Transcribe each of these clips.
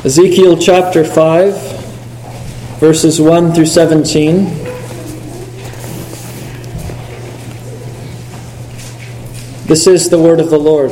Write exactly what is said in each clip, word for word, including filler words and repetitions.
Ezekiel chapter five, verses one through seventeen. This is the word of the Lord.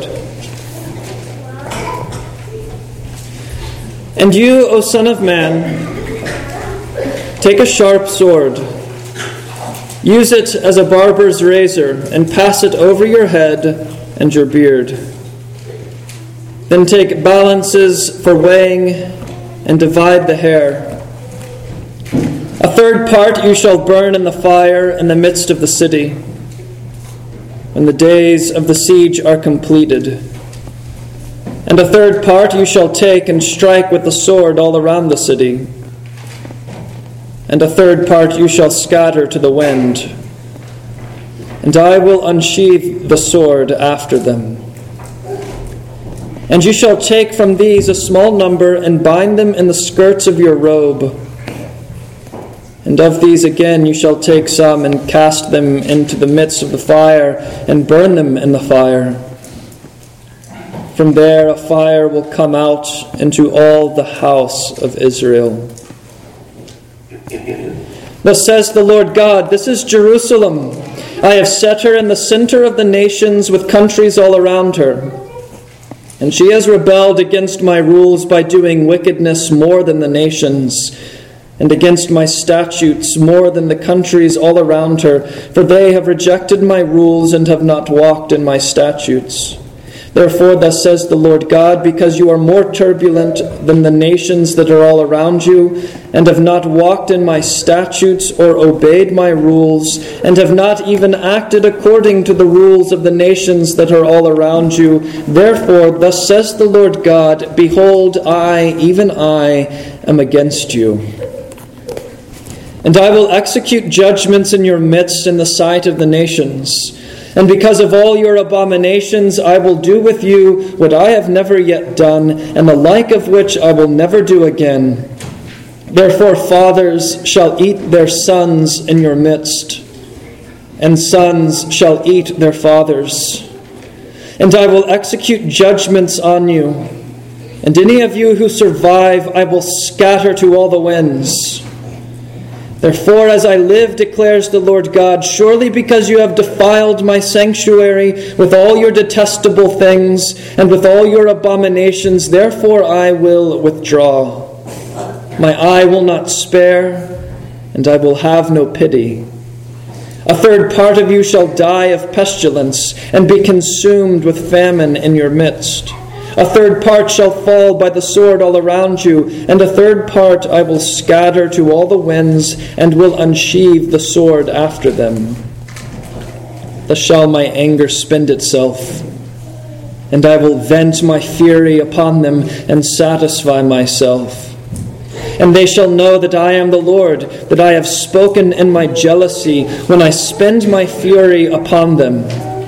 And you, O son of man, take a sharp sword, use it as a barber's razor, and pass it over your head and your beard. Then take balances for weighing and divide the hair. A third part you shall burn in the fire in the midst of the city, when the days of the siege are completed. And a third part you shall take and strike with the sword all around the city. And a third part you shall scatter to the wind. And I will unsheathe the sword after them. And you shall take from these a small number and bind them in the skirts of your robe. And of these again you shall take some and cast them into the midst of the fire and burn them in the fire. From there a fire will come out into all the house of Israel. Thus says the Lord God, this is Jerusalem. I have set her in the center of the nations with countries all around her. And she has rebelled against my rules by doing wickedness more than the nations, and against my statutes more than the countries all around her, for they have rejected my rules and have not walked in my statutes. Therefore, thus says the Lord God, because you are more turbulent than the nations that are all around you, and have not walked in my statutes or obeyed my rules, and have not even acted according to the rules of the nations that are all around you, therefore, thus says the Lord God, behold, I, even I, am against you. And I will execute judgments in your midst in the sight of the nations. And because of all your abominations, I will do with you what I have never yet done, and the like of which I will never do again. Therefore fathers shall eat their sons in your midst, and sons shall eat their fathers. And I will execute judgments on you, and any of you who survive I will scatter to all the winds. Therefore, as I live, declares the Lord God, surely because you have defiled my sanctuary with all your detestable things and with all your abominations, therefore I will withdraw. My eye will not spare, and I will have no pity. A third part of you shall die of pestilence and be consumed with famine in your midst. A third part shall fall by the sword all around you, and a third part I will scatter to all the winds, and will unsheathe the sword after them. Thus shall my anger spend itself, and I will vent my fury upon them, and satisfy myself. And they shall know that I am the Lord, that I have spoken in my jealousy, when I spend my fury upon them.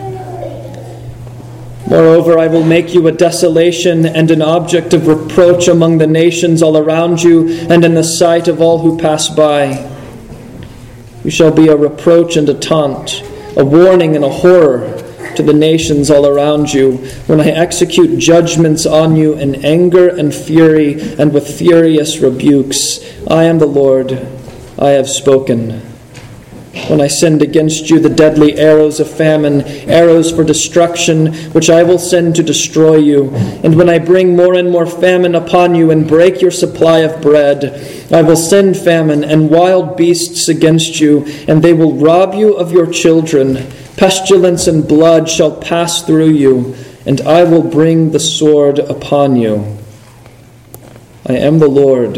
Moreover, I will make you a desolation and an object of reproach among the nations all around you, and in the sight of all who pass by. You shall be a reproach and a taunt, a warning and a horror to the nations all around you, when I execute judgments on you in anger and fury, and with furious rebukes. I am the Lord, I have spoken. When I send against you the deadly arrows of famine, arrows for destruction, which I will send to destroy you, and when I bring more and more famine upon you and break your supply of bread, I will send famine and wild beasts against you, and they will rob you of your children. Pestilence and blood shall pass through you, and I will bring the sword upon you. I am the Lord.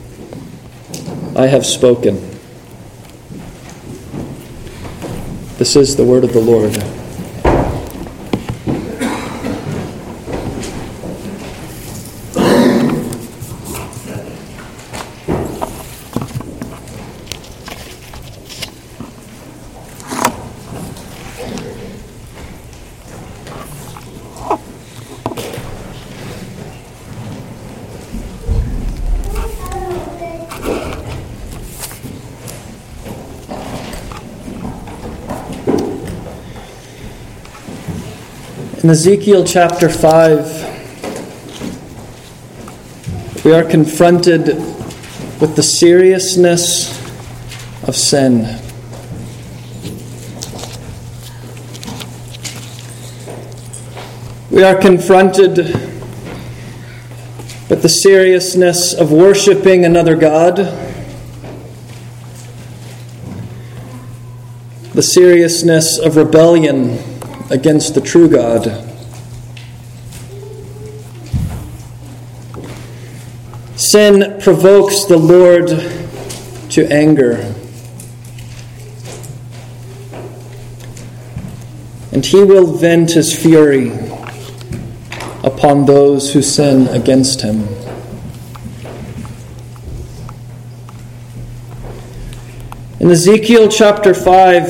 I have spoken. This is the word of the Lord. In Ezekiel chapter five, we are confronted with the seriousness of sin. We are confronted with the seriousness of worshiping another God, the seriousness of rebellion against the true God. Sin provokes the Lord to anger, and he will vent his fury upon those who sin against him. In Ezekiel chapter five,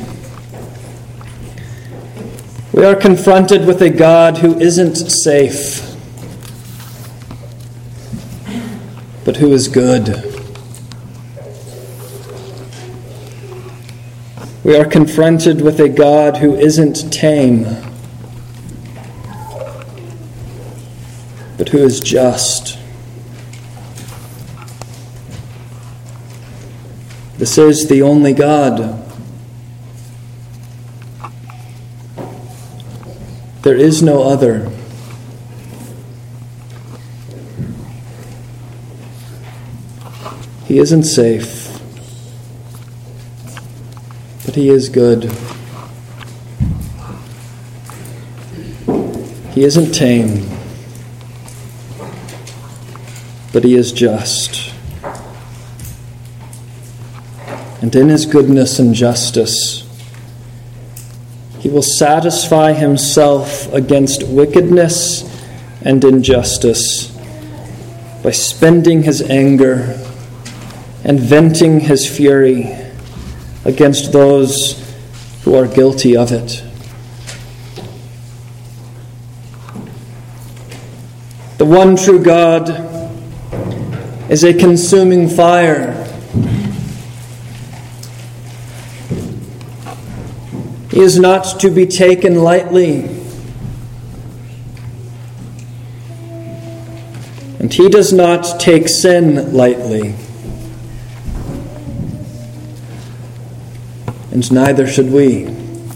we are confronted with a God who isn't safe, but who is good. We are confronted with a God who isn't tame, but who is just. This is the only God. There is no other. He isn't safe, but he is good. He isn't tame, but he is just. And in his goodness and justice, he will satisfy himself against wickedness and injustice by spending his anger and venting his fury against those who are guilty of it. The one true God is a consuming fire. He is not to be taken lightly. And he does not take sin lightly. And neither should we.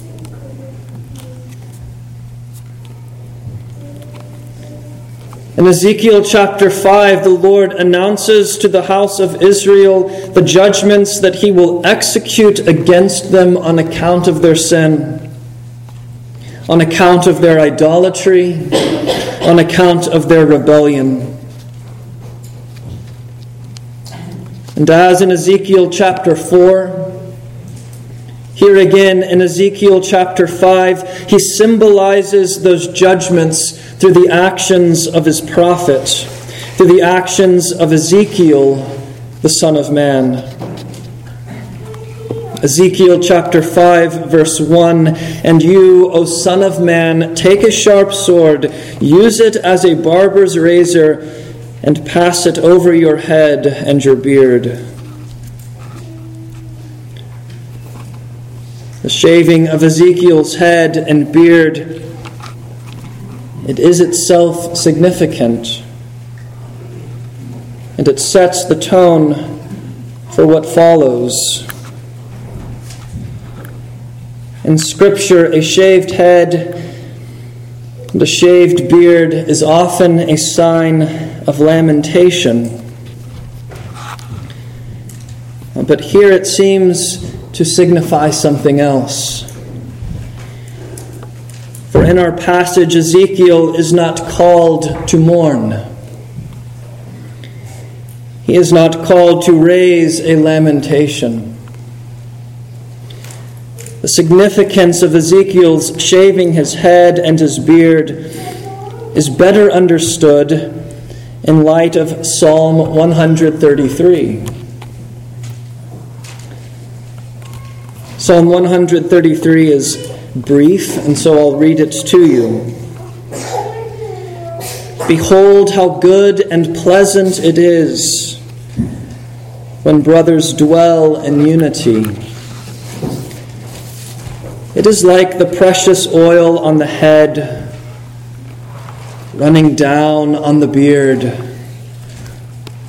In Ezekiel chapter five, the Lord announces to the house of Israel the judgments that he will execute against them on account of their sin, on account of their idolatry, on account of their rebellion. And as in Ezekiel chapter four, here again in Ezekiel chapter five, he symbolizes those judgments through the actions of his prophet, through the actions of Ezekiel, the Son of Man. Ezekiel chapter five, verse one, "And you, O Son of Man, take a sharp sword, use it as a barber's razor, and pass it over your head and your beard." The shaving of Ezekiel's head and beard, it is itself significant, and it sets the tone for what follows. In Scripture, a shaved head and a shaved beard is often a sign of lamentation. But here it seems to signify something else. For in our passage, Ezekiel is not called to mourn. He is not called to raise a lamentation. The significance of Ezekiel's shaving his head and his beard is better understood in light of Psalm one thirty-three. Psalm one thirty-three is brief, and so I'll read it to you. "Behold how good and pleasant it is when brothers dwell in unity. It is like the precious oil on the head, running down on the beard,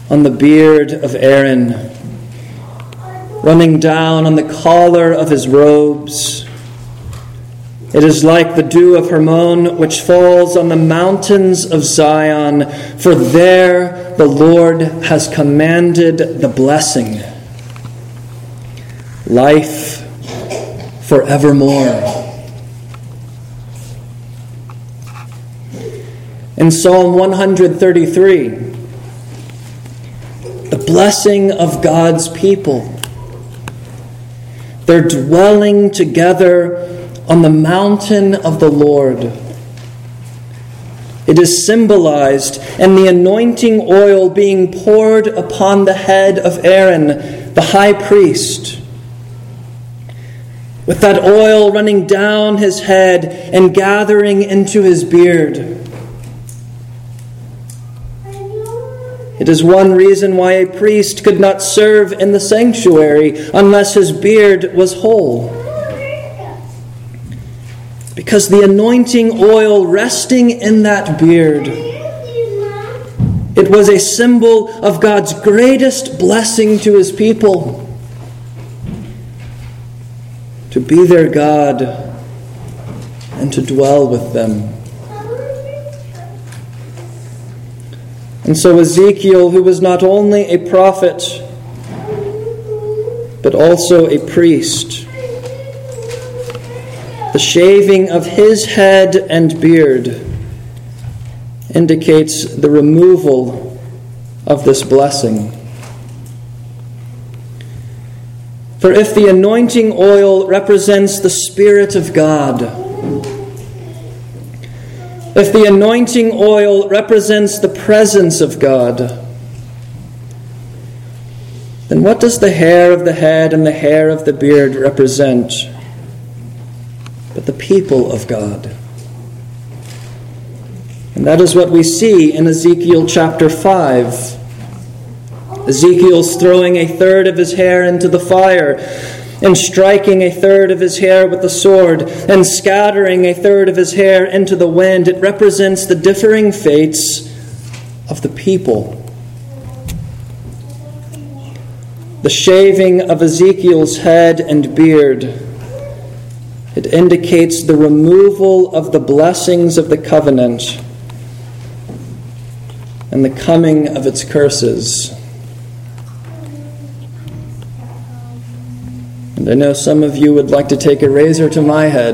on the beard of Aaron, running down on the collar of his robes. It is like the dew of Hermon, which falls on the mountains of Zion, for there the Lord has commanded the blessing, life forevermore. In Psalm one thirty-three, the blessing of God's people. They're dwelling together on the mountain of the Lord. It is symbolized in the anointing oil being poured upon the head of Aaron, the high priest, with that oil running down his head and gathering into his beard. It is one reason why a priest could not serve in the sanctuary unless his beard was whole. Because the anointing oil resting in that beard, it was a symbol of God's greatest blessing to his people. To be their God and to dwell with them. And so Ezekiel, who was not only a prophet, but also a priest, the shaving of his head and beard indicates the removal of this blessing. For if the anointing oil represents the Spirit of God, if the anointing oil represents the presence of God, then what does the hair of the head and the hair of the beard represent? But the people of God. And that is what we see in Ezekiel chapter five. Ezekiel's throwing a third of his hair into the fire, and striking a third of his hair with the sword, and scattering a third of his hair into the wind. It represents the differing fates of the people. The shaving of Ezekiel's head and beard, it indicates the removal of the blessings of the covenant and the coming of its curses. And I know some of you would like to take a razor to my head.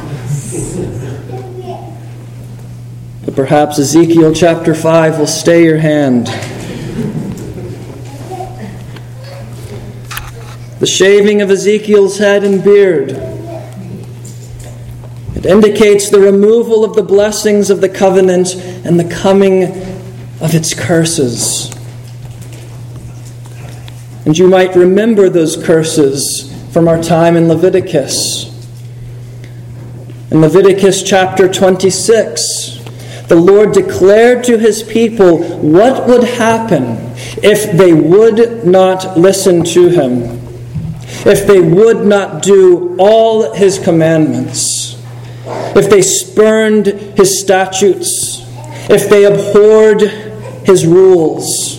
But perhaps Ezekiel chapter five will stay your hand. The shaving of Ezekiel's head and beard, it indicates the removal of the blessings of the covenant and the coming of its curses. And you might remember those curses from our time in Leviticus. In Leviticus chapter twenty-six, the Lord declared to his people what would happen if they would not listen to him, if they would not do all his commandments, if they spurned his statutes, if they abhorred his rules.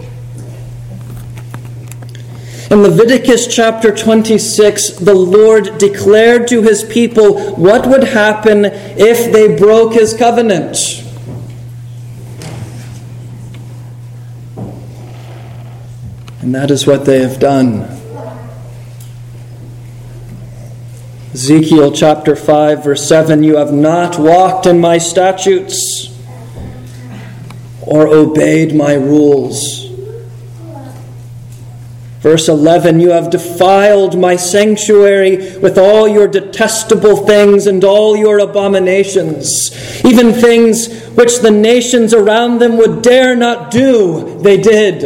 In Leviticus chapter twenty-six, the Lord declared to his people what would happen if they broke his covenant. And that is what they have done. Ezekiel chapter five, verse seven, you have not walked in my statutes or obeyed my rules. Verse eleven, you have defiled my sanctuary with all your detestable things and all your abominations. Even things which the nations around them would dare not do, they did.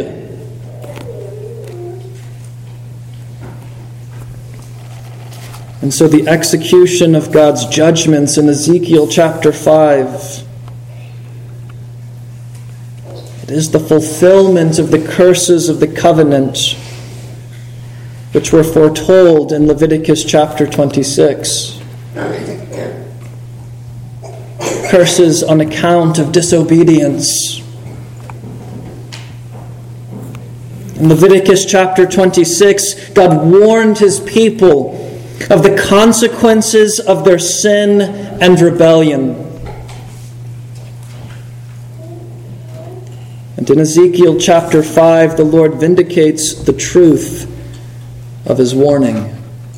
And so the execution of God's judgments in Ezekiel chapter five, it is the fulfillment of the curses of the covenant which were foretold in Leviticus chapter twenty-six. Curses on account of disobedience. In Leviticus chapter twenty-six, God warned his people of the consequences of their sin and rebellion. And in Ezekiel chapter five, the Lord vindicates the truth of his warning.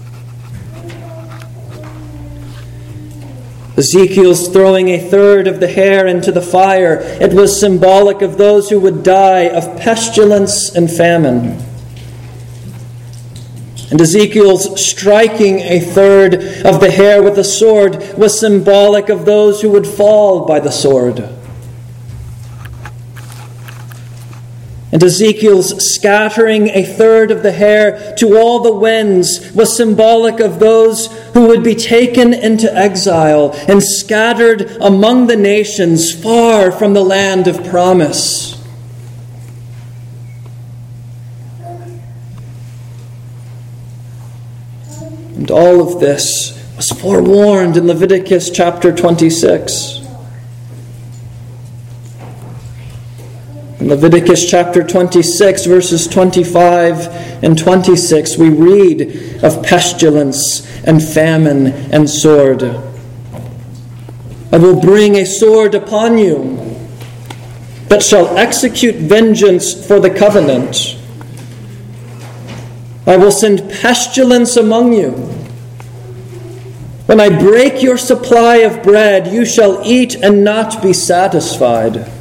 Ezekiel's throwing a third of the hair into the fire. It was symbolic of those who would die of pestilence and famine. And Ezekiel's striking a third of the hair with a sword was symbolic of those who would fall by the sword. And Ezekiel's scattering a third of the hair to all the winds was symbolic of those who would be taken into exile and scattered among the nations far from the land of promise. And all of this was forewarned in Leviticus chapter twenty-six. In Leviticus chapter twenty-six, verses twenty-five and twenty-six, we read of pestilence and famine and sword. I will bring a sword upon you that shall execute vengeance for the covenant. I will send pestilence among you. When I break your supply of bread, you shall eat and not be satisfied.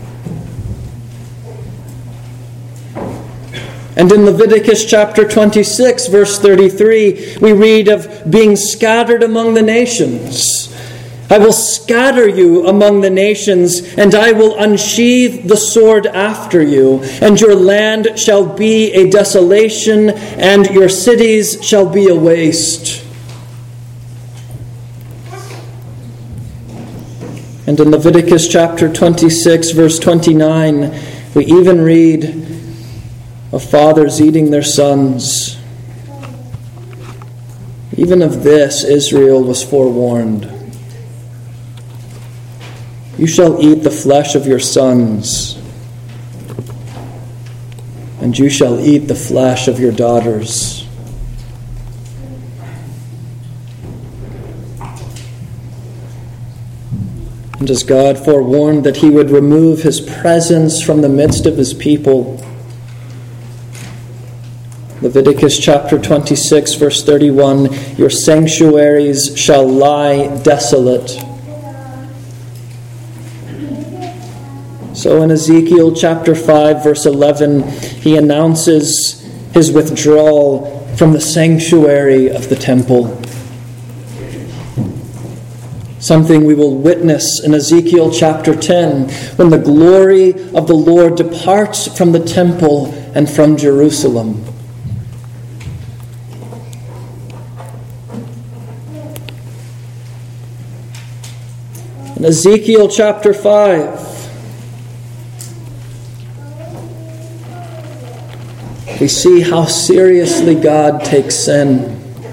And in Leviticus chapter twenty-six, verse thirty-three, we read of being scattered among the nations. I will scatter you among the nations, and I will unsheathe the sword after you, and your land shall be a desolation, and your cities shall be a waste. And in Leviticus chapter twenty-six, verse twenty-nine, we even read of fathers eating their sons. Even of this, Israel was forewarned. You shall eat the flesh of your sons, and you shall eat the flesh of your daughters. And as God forewarned that he would remove his presence from the midst of his people, Leviticus chapter twenty-six, verse thirty-one, your sanctuaries shall lie desolate. So in Ezekiel chapter five, verse eleven, he announces his withdrawal from the sanctuary of the temple. Something we will witness in Ezekiel chapter ten, when the glory of the Lord departs from the temple and from Jerusalem. In Ezekiel chapter five, we see how seriously God takes sin.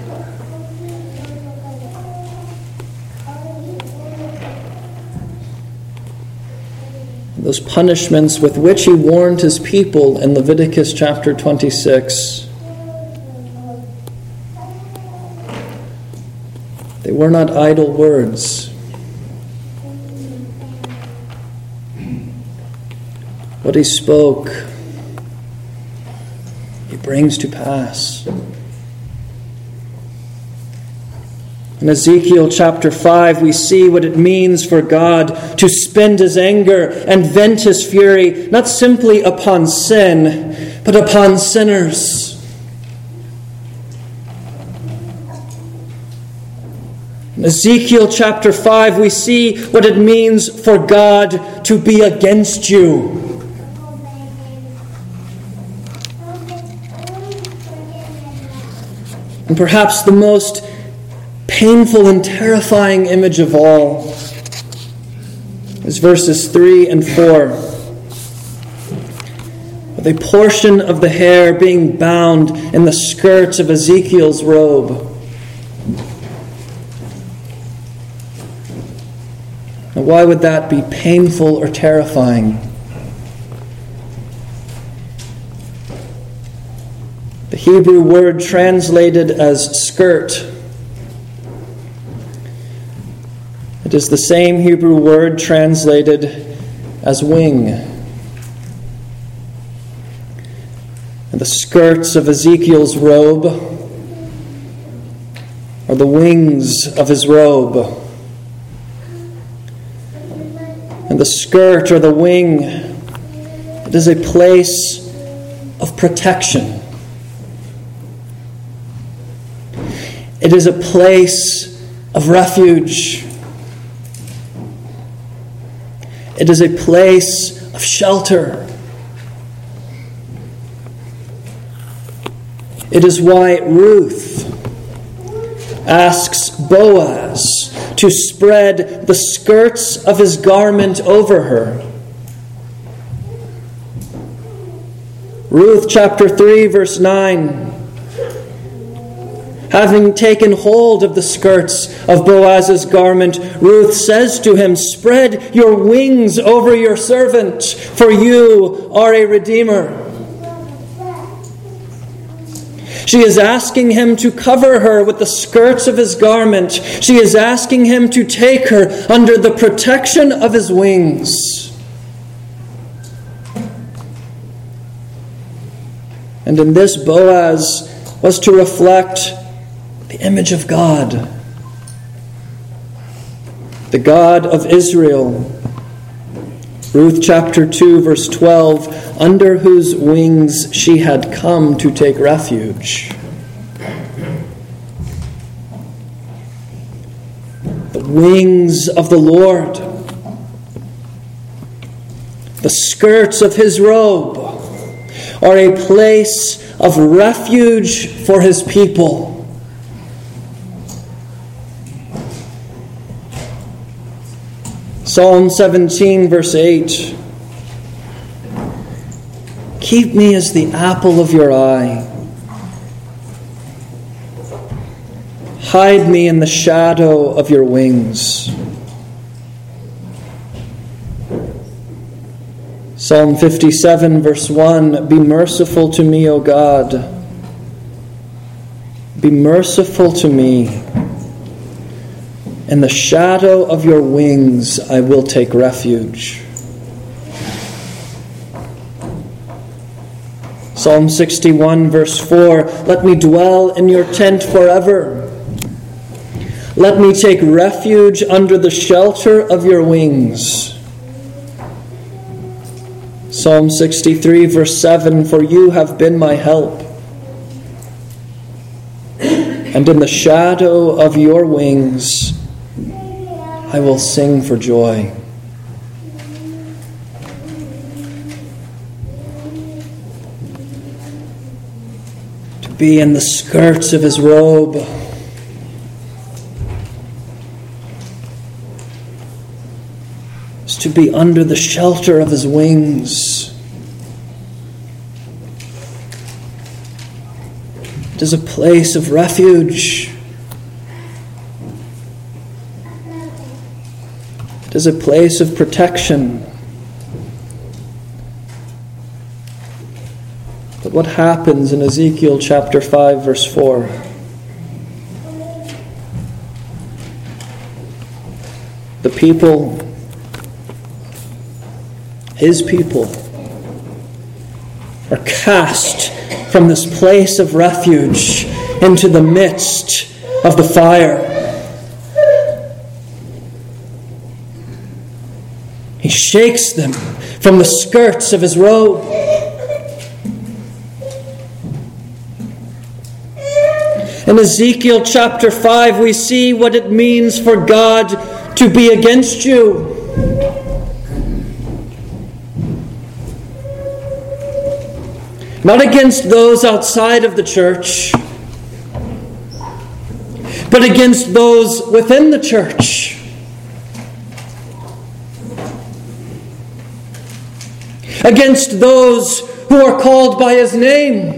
Those punishments with which he warned his people in Leviticus chapter twenty-six, they were not idle words. What he spoke, he brings to pass. In Ezekiel chapter five, we see what it means for God to spend his anger and vent his fury, not simply upon sin, but upon sinners. In Ezekiel chapter five, we see what it means for God to be against you. And perhaps the most painful and terrifying image of all is verses three and four, with a portion of the hair being bound in the skirts of Ezekiel's robe. Now, why would that be painful or terrifying? the Hebrew word translated as skirt. It is the same Hebrew word translated as wing. And the skirts of Ezekiel's robe are the wings of his robe. And the skirt or the wing, it is a place of protection. It is a place of refuge. It is a place of shelter. It is why Ruth asks Boaz to spread the skirts of his garment over her. Ruth chapter three, verse nine. Having taken hold of the skirts of Boaz's garment, Ruth says to him, "Spread your wings over your servant, for you are a redeemer." She is asking him to cover her with the skirts of his garment. She is asking him to take her under the protection of his wings. And in this, Boaz was to reflect the image of God, the God of Israel. Ruth chapter two, verse twelve, under whose wings she had come to take refuge. The wings of the Lord, the skirts of his robe, are a place of refuge for his people. Psalm seventeen, verse eight. Keep me as the apple of your eye. Hide me in the shadow of your wings. Psalm fifty-seven, verse one. Be merciful to me, O God. Be merciful to me. In the shadow of your wings I will take refuge. Psalm sixty-one, verse four. Let me dwell in your tent forever. Let me take refuge under the shelter of your wings. Psalm sixty-three, verse seven. For you have been my help. And in the shadow of your wings I will sing for joy. To be in the skirts of his robe, is to be under the shelter of his wings. It is a place of refuge. It is a place of protection. But what happens in Ezekiel chapter five, verse four? The people, his people, are cast from this place of refuge into the midst of the fire. He shakes them from the skirts of his robe. In Ezekiel chapter five, we see what it means for God to be against you. Not against those outside of the church, but against those within the church. Against those who are called by his name.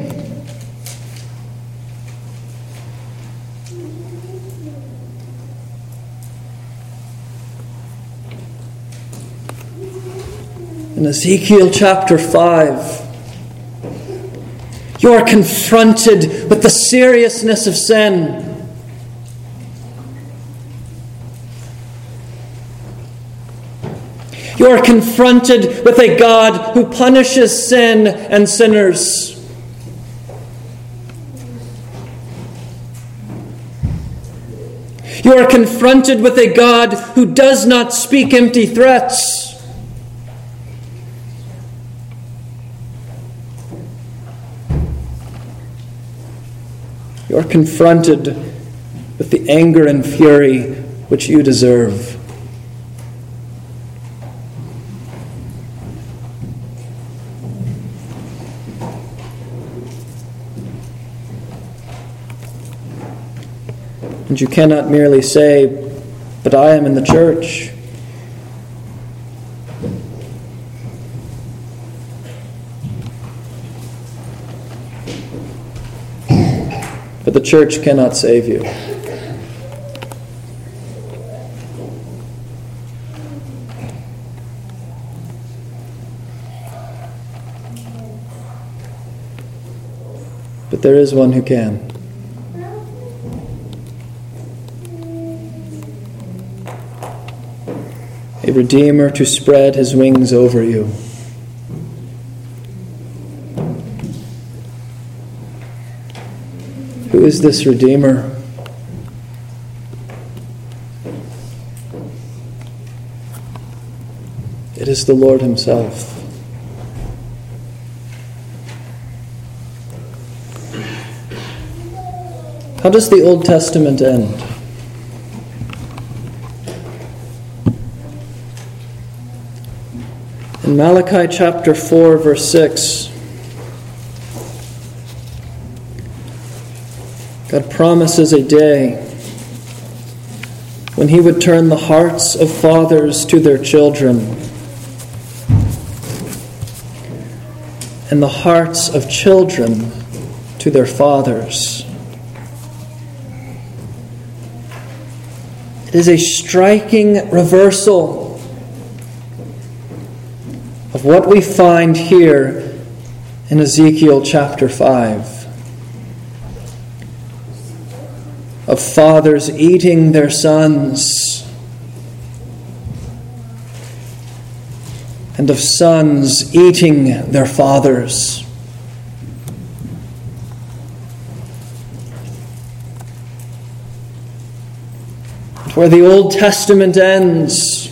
In Ezekiel chapter five, You are confronted with the seriousness of sin. You are confronted with a God who punishes sin and sinners. You are confronted with a God who does not speak empty threats. You are confronted with the anger and fury which you deserve. And you cannot merely say, "But I am in the church." But the church cannot save you. But there is one who can. A Redeemer to spread his wings over you. Who is this Redeemer? It is the Lord himself. How does the Old Testament end? In Malachi chapter four, verse six, God promises a day when he would turn the hearts of fathers to their children and the hearts of children to their fathers. It is a striking reversal of what we find here in Ezekiel chapter five. Of fathers eating their sons, and of sons eating their fathers. Where the Old Testament ends,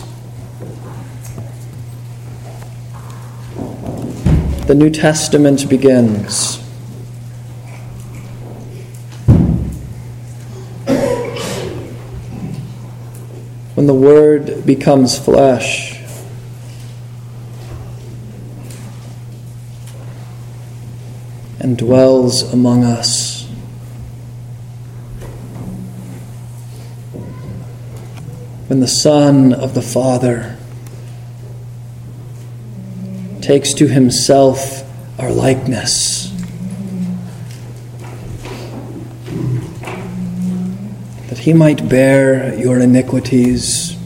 the New Testament begins. When the Word becomes flesh, and dwells among us. When the Son of the Father takes to himself our likeness, that he might bear your iniquities,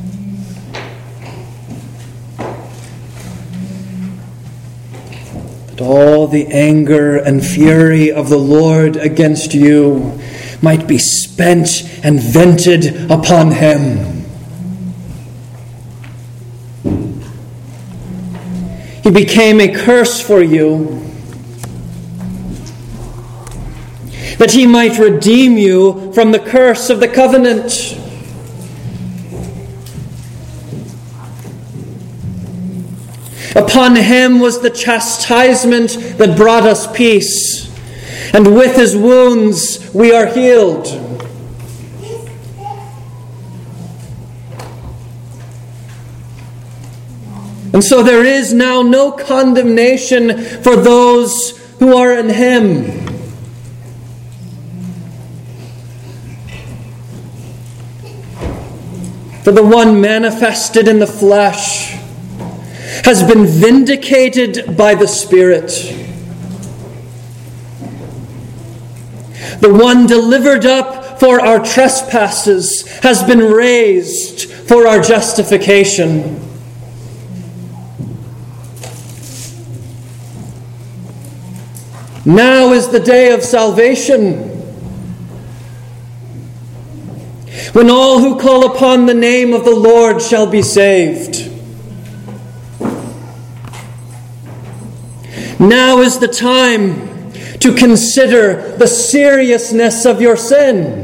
that all the anger and fury of the Lord against you might be spent and vented upon him. He became a curse for you, that he might redeem you from the curse of the covenant. Upon him was the chastisement that brought us peace, and with his wounds we are healed. And so there is now no condemnation for those who are in him. For the one manifested in the flesh has been vindicated by the Spirit. The one delivered up for our trespasses has been raised for our justification. Now is the day of salvation, when all who call upon the name of the Lord shall be saved. Now is the time to consider the seriousness of your sin.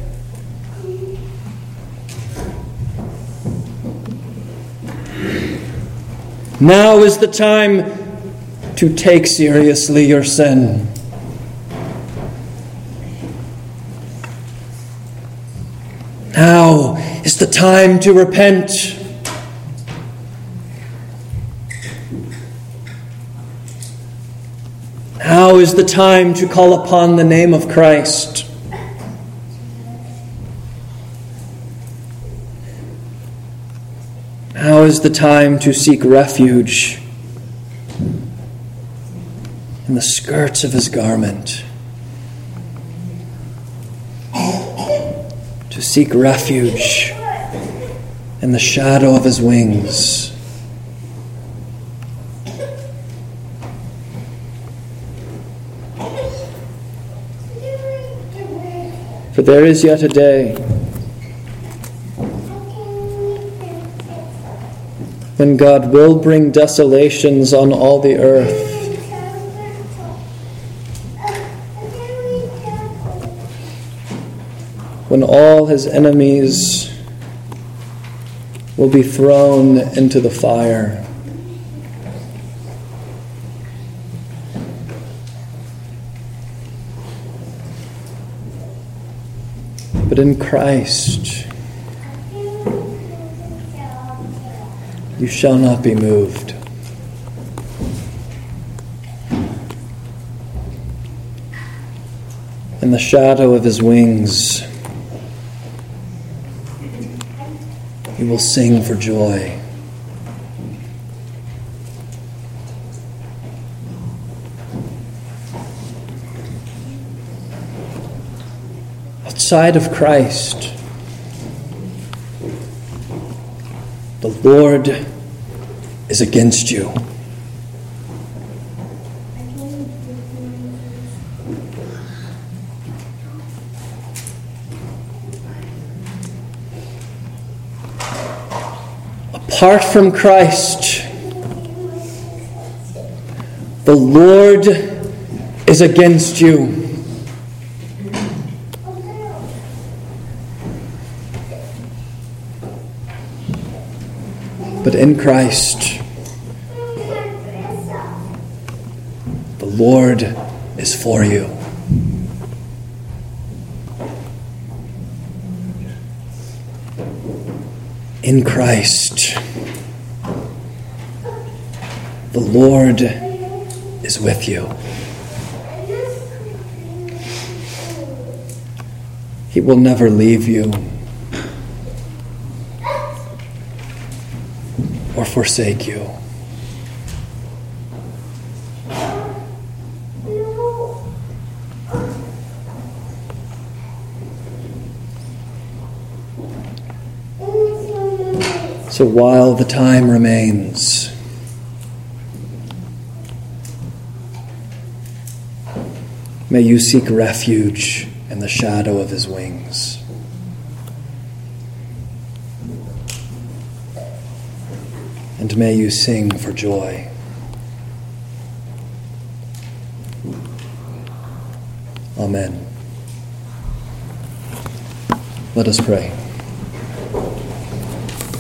Now is the time to take seriously your sin. Now is the time to repent. Now is the time to call upon the name of Christ. Now is the time to seek refuge in the skirts of his garment, to seek refuge in the shadow of his wings. For there is yet a day when God will bring desolations on all the earth. When all his enemies will be thrown into the fire. But in Christ, you shall not be moved. In the shadow of his wings, you will sing for joy. Outside of Christ, the Lord is against you. Apart from Christ, the Lord is against you. But in Christ, the Lord is for you. In Christ, the Lord is with you. He will never leave you or forsake you. So while the time remains, may you seek refuge in the shadow of his wings. And may you sing for joy. Amen. Let us pray.